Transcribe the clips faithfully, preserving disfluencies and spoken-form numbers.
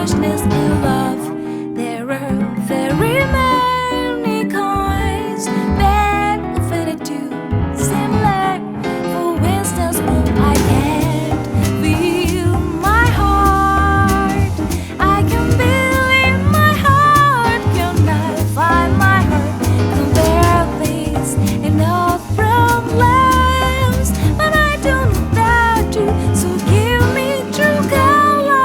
foolishness in love. There are very many kinds that infinity similar. For instance, I can't feel my heart. I can feel in my heart. Can I find my heart? Compare these enough problems, but I don't know that to. So give me true color.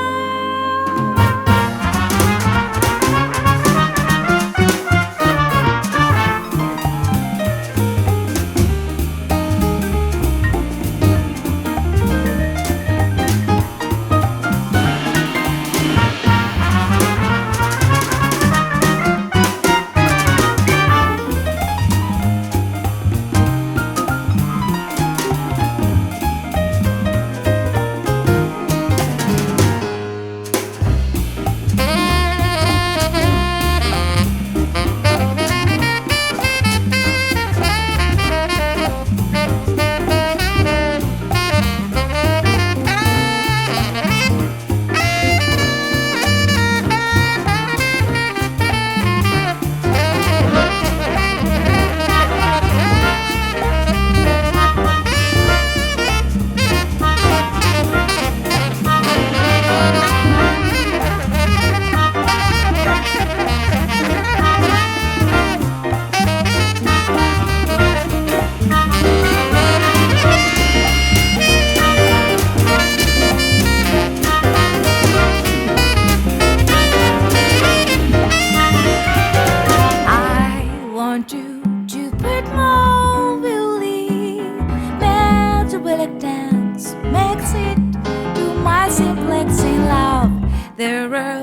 Want you to put more belief, metabolic dance makes it to my simplex in love. There are